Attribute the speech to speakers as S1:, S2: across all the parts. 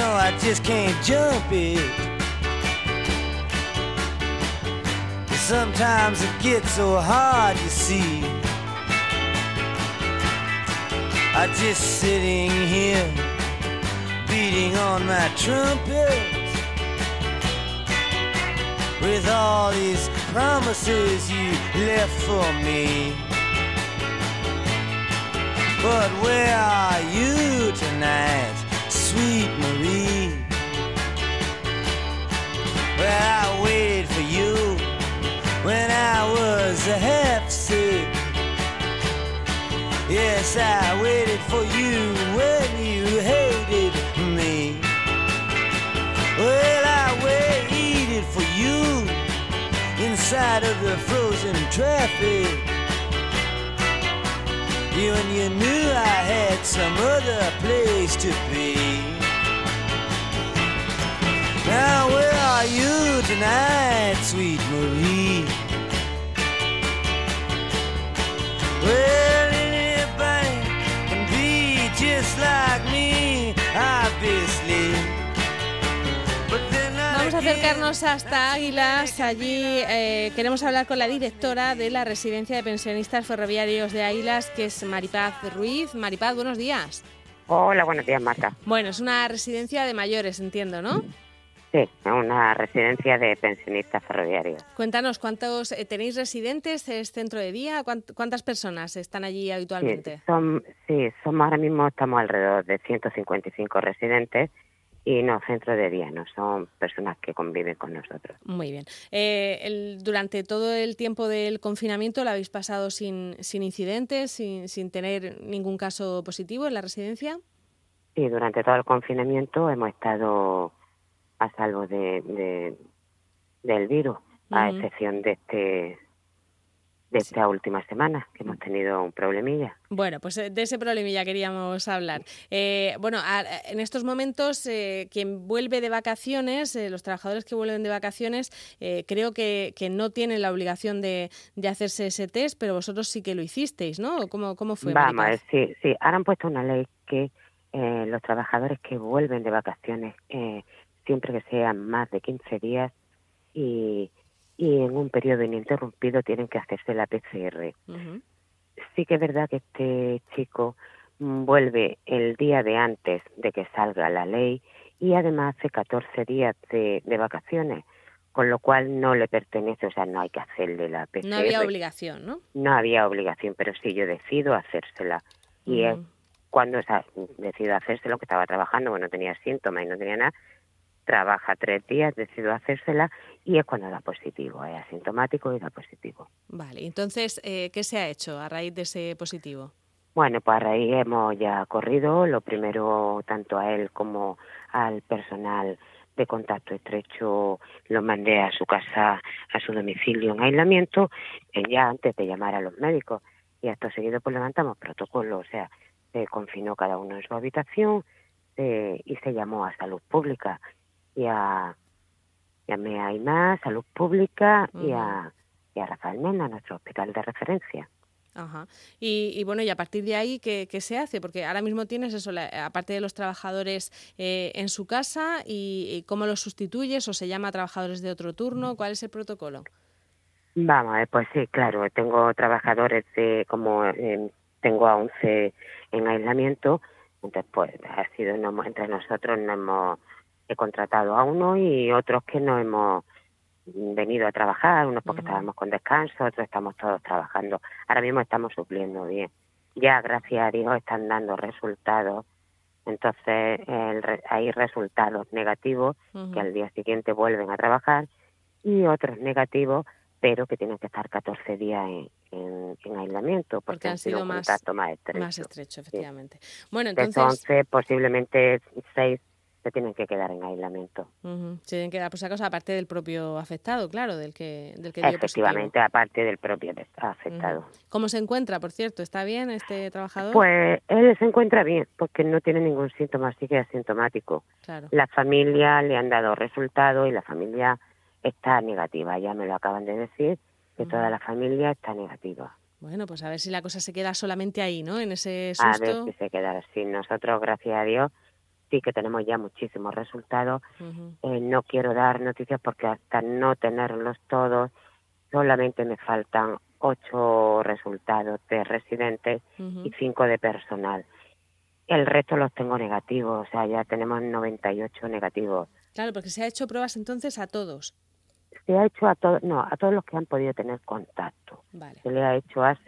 S1: know I just can't jump it. Sometimes it gets so hard to see. I'm just sitting here, beating on my trumpet, with all these promises you left for me. But where are you tonight, sweet Marie? Well, I waited for you when I was half sick. Yes, I waited for you when you hated me. Well, I waited for you inside of the frozen traffic. You and you knew I had some other place to be. Now where are you tonight, sweet Marie? Well, anybody can be just like me, obviously.
S2: Vamos a acercarnos hasta Águilas. Allí queremos hablar con la directora de la Residencia de Pensionistas Ferroviarios de Águilas, que es Maripaz Ruiz. Maripaz, buenos días.
S3: Hola, buenos días, Marta.
S2: Bueno, es una residencia de mayores, entiendo, ¿no?
S3: Sí, es una residencia de pensionistas ferroviarios.
S2: Cuéntanos, ¿cuántos tenéis residentes? ¿Es centro de día? ¿Cuántas personas están allí habitualmente?
S3: Somos ahora mismo, estamos alrededor de 155 residentes. Y no, centro de día, no son personas que conviven con nosotros.
S2: Muy bien. Durante todo el tiempo del confinamiento, ¿lo habéis pasado sin incidentes, sin tener ningún caso positivo en la residencia?
S3: Sí, durante todo el confinamiento hemos estado a salvo del virus, a excepción de esta última semana, que hemos tenido un problemilla.
S2: Bueno, pues de ese problemilla queríamos hablar. En estos momentos, quien vuelve de vacaciones, los trabajadores que vuelven de vacaciones, creo que no tienen la obligación de hacerse ese test, pero vosotros sí que lo hicisteis, ¿no? ¿Cómo fue?
S3: Vamos, sí. Ahora han puesto una ley que los trabajadores que vuelven de vacaciones, siempre que sean más de 15 días y en un periodo ininterrumpido tienen que hacerse la PCR. Uh-huh. Sí que es verdad que este chico vuelve el día de antes de que salga la ley y además hace 14 días de vacaciones, con lo cual no le pertenece, o sea, no hay que hacerle la PCR.
S2: No había obligación, ¿no?
S3: No había obligación, pero sí, yo decido hacérsela. Uh-huh. Y es cuando decido hacérselo, que estaba trabajando, bueno, no tenía síntomas y no tenía nada, trabaja 3 días, decido hacérsela y es cuando da positivo, es asintomático y da positivo.
S2: Vale, entonces, ¿qué se ha hecho a raíz de ese positivo?
S3: Bueno, pues a raíz hemos ya corrido, lo primero tanto a él como al personal de contacto estrecho lo mandé a su casa, a su domicilio en aislamiento, ya antes de llamar a los médicos y acto seguido pues levantamos protocolo, o sea, se confinó cada uno en su habitación y se llamó a Salud Pública. Llamé a IMAS, Salud Pública y a Rafael Mena, nuestro hospital de referencia.
S2: Ajá. Y bueno, y a partir de ahí, ¿qué se hace? Porque ahora mismo tienes eso, aparte de los trabajadores en su casa, y ¿cómo los sustituyes? ¿O se llama a trabajadores de otro turno? ¿Cuál es el protocolo?
S3: Vamos, pues sí, claro, tengo trabajadores tengo a 11 en aislamiento, entonces pues entre nosotros he contratado a uno y otros que no hemos venido a trabajar, unos porque estábamos con descanso, otros estamos todos trabajando. Ahora mismo estamos supliendo bien. Ya, gracias a Dios, están dando resultados. Entonces, hay resultados negativos que al día siguiente vuelven a trabajar y otros negativos, pero que tienen que estar 14 días en aislamiento porque han sido un contacto más estrecho.
S2: Más estrecho, efectivamente. Sí. Bueno,
S3: entonces posiblemente 6 se tienen que quedar en aislamiento.
S2: Se tienen que quedar, pues, aparte del propio afectado, claro, del que dio
S3: efectivamente,
S2: positivo.
S3: Aparte del propio afectado.
S2: ¿Cómo se encuentra, por cierto? ¿Está bien este trabajador?
S3: Pues él se encuentra bien, porque no tiene ningún síntoma, sigue asintomático.
S2: Claro.
S3: La familia le han dado resultados y la familia está negativa. Ya me lo acaban de decir, que toda la familia está negativa.
S2: Bueno, pues a ver si la cosa se queda solamente ahí, ¿no? En ese susto.
S3: A ver si se queda así. Nosotros, gracias a Dios, sí que tenemos ya muchísimos resultados.
S2: Ujú.
S3: No quiero dar noticias porque hasta no tenerlos todos, solamente me faltan 8 resultados de residentes y
S2: Ujú.
S3: 5 de personal. El resto los tengo negativos, o sea, ya tenemos 98 negativos.
S2: Claro, porque se ha hecho pruebas entonces a todos.
S3: Se ha hecho a todos, no, a todos los que han podido tener contacto.
S2: Vale.
S3: Se le ha hecho a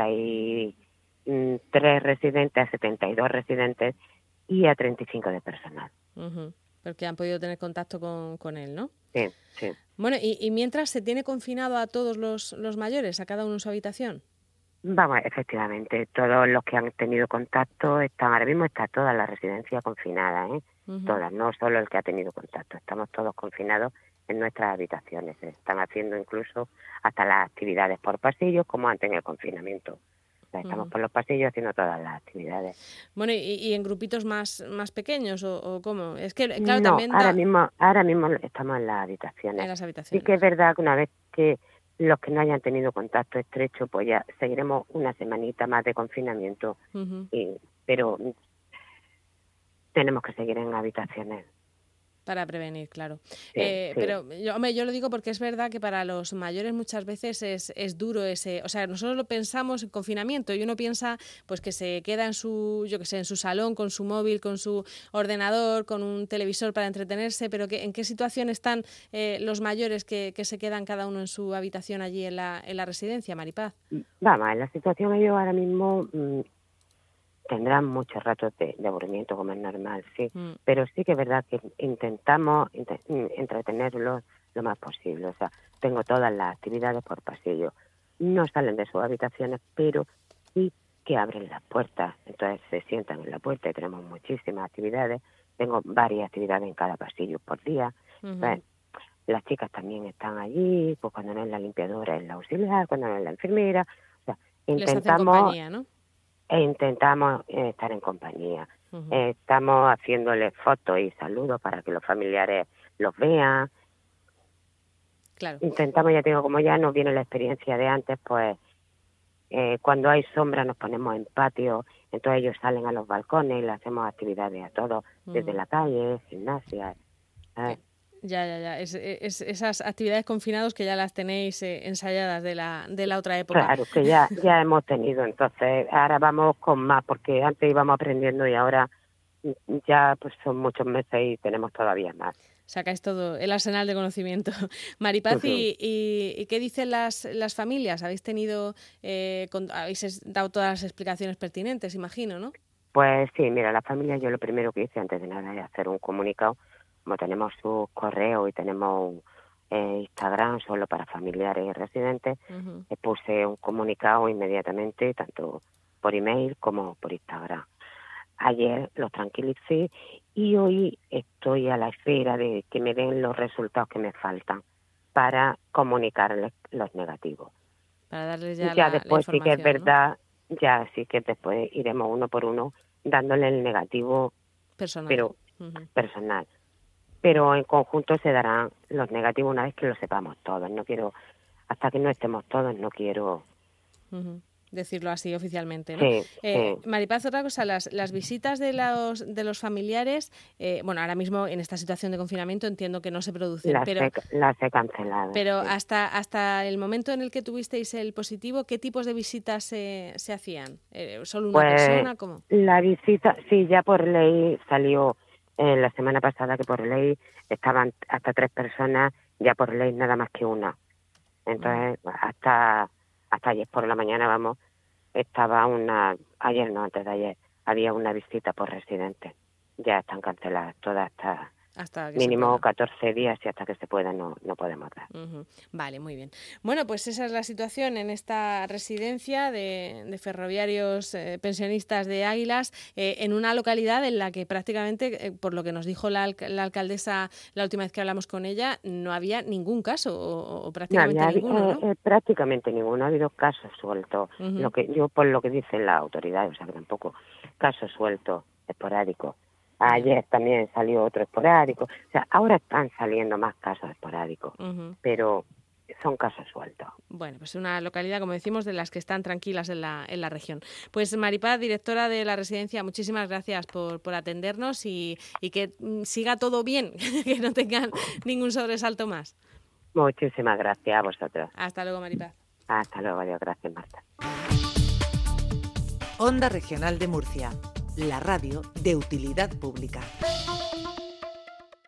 S3: 73 residentes, a 72 residentes y a 35 de personal.
S2: Ujú. Porque han podido tener contacto con él, ¿no?
S3: Sí, sí.
S2: Bueno, y mientras se tiene confinado a todos los mayores, a cada uno en su habitación.
S3: Vamos, efectivamente, todos los que han tenido contacto están, ahora mismo está toda la residencia confinada,
S2: Ujú.
S3: todas, no solo el que ha tenido contacto, estamos todos confinados en nuestras habitaciones, se están haciendo incluso hasta las actividades por pasillos como antes en el confinamiento. O sea, estamos por los pasillos haciendo todas las actividades.
S2: Bueno, y en grupitos más pequeños o cómo? Es que, claro,
S3: No,
S2: también
S3: ahora mismo estamos en las habitaciones.
S2: en las
S3: Sí
S2: habitaciones.
S3: que es verdad que una vez que los que no hayan tenido contacto estrecho, pues ya seguiremos una semanita más de confinamiento,
S2: Ujú.
S3: pero tenemos que seguir en habitaciones.
S2: Para prevenir, claro.
S3: Sí.
S2: Pero yo lo digo porque es verdad que para los mayores muchas veces es duro ese, o sea, nosotros lo pensamos en confinamiento y uno piensa pues que se queda en su, yo qué sé, en su salón con su móvil, con su ordenador, con un televisor para entretenerse, pero ¿en qué situación están los mayores que se quedan cada uno en su habitación allí en la residencia, Maripaz?
S3: Vamos, en la situación ellos ahora mismo tendrán muchos ratos de aburrimiento, como es normal, sí,
S2: Mm.
S3: pero sí que es verdad que intentamos entretenerlos lo más posible. O sea, tengo todas las actividades por pasillo. No salen de sus habitaciones, pero sí que abren las puertas. Entonces se sientan en la puerta y tenemos muchísimas actividades. Tengo varias actividades en cada pasillo por día.
S2: Ujú.
S3: Entonces, las chicas también están allí, pues cuando no es la limpiadora es la auxiliar, cuando no es la enfermera. O sea,
S2: Les hacen compañía, ¿no?
S3: intentamos estar en compañía.
S2: Ujú.
S3: Estamos haciéndoles fotos y saludos para que los familiares los vean.
S2: Claro.
S3: Intentamos, ya tengo, como ya nos viene la experiencia de antes, pues cuando hay sombra nos ponemos en patio, entonces ellos salen a los balcones y le hacemos actividades a todos, desde la calle, gimnasia. ¿sabes?
S2: Ya. Esas actividades confinados que ya las tenéis ensayadas de la otra época.
S3: Claro, que ya hemos tenido, entonces ahora vamos con más, porque antes íbamos aprendiendo y ahora ya pues son muchos meses y tenemos todavía más.
S2: Sacáis todo el arsenal de conocimiento. Maripaz,
S3: Ujú.
S2: ¿y qué dicen las familias? ¿Habéis tenido, habéis dado todas las explicaciones pertinentes, imagino, ¿no?
S3: Pues sí, mira, la familia, yo lo primero que hice antes de nada es hacer un comunicado, como tenemos sus correos y tenemos Instagram solo para familiares y residentes,
S2: Ujú.
S3: puse un comunicado inmediatamente, tanto por email como por Instagram. Ayer los tranquilicé y hoy estoy a la espera de que me den los resultados que me faltan para comunicarles los negativos.
S2: Para darles ya
S3: Ya
S2: la
S3: después sí que es
S2: información, ¿no?
S3: verdad, ya sí que después iremos uno por uno dándole el negativo,
S2: Personal.
S3: pero
S2: Ujú.
S3: personal. Pero en conjunto se darán los negativos una vez que lo sepamos todos. No quiero, hasta que no estemos todos, no quiero.
S2: Ujú. Decirlo así oficialmente, ¿no?
S3: Sí.
S2: Maripaz, otra cosa, las visitas de los familiares, bueno, ahora mismo en esta situación de confinamiento entiendo que no se producen,
S3: Las he cancelado.
S2: pero
S3: Sí.
S2: hasta el momento en el que tuvisteis el positivo, ¿qué tipos de visitas se hacían? ¿Solo una
S3: Pues
S2: persona? ¿Cómo?
S3: la visita, sí, ya por ley salió la semana pasada que por ley estaban hasta 3 personas, ya por ley nada más que una. Entonces, hasta ayer por la mañana, vamos, estaba ayer no, antes de ayer, había una visita por residente. Ya están canceladas todas
S2: Hasta que se
S3: mínimo
S2: pueda.
S3: 14 días y hasta que se pueda no podemos dar.
S2: Ujú. Vale, muy bien. Bueno, pues esa es la situación en esta residencia de ferroviarios pensionistas de Águilas, en una localidad en la que prácticamente, por lo que nos dijo la alcaldesa la última vez que hablamos con ella, no había ningún caso o prácticamente ninguno, ¿no?
S3: Prácticamente ninguno, ha habido casos sueltos,
S2: Ujú.
S3: por lo que dicen las autoridades, o sea que tampoco casos sueltos, esporádicos.
S2: Ya.
S3: Ayer también salió otro esporádico, o sea, ahora están saliendo más casos esporádicos,
S2: Ujú.
S3: pero son casos sueltos.
S2: Bueno, pues una localidad, como decimos, de las que están tranquilas en la región. Pues Maripaz, directora de la residencia, muchísimas gracias por atendernos y que siga todo bien, que no tengan ningún sobresalto más.
S3: Muchísimas gracias a vosotros.
S2: Hasta luego, Maripaz.
S3: Hasta luego, adiós. Gracias, Marta.
S4: Onda Regional de Murcia, la radio de utilidad pública.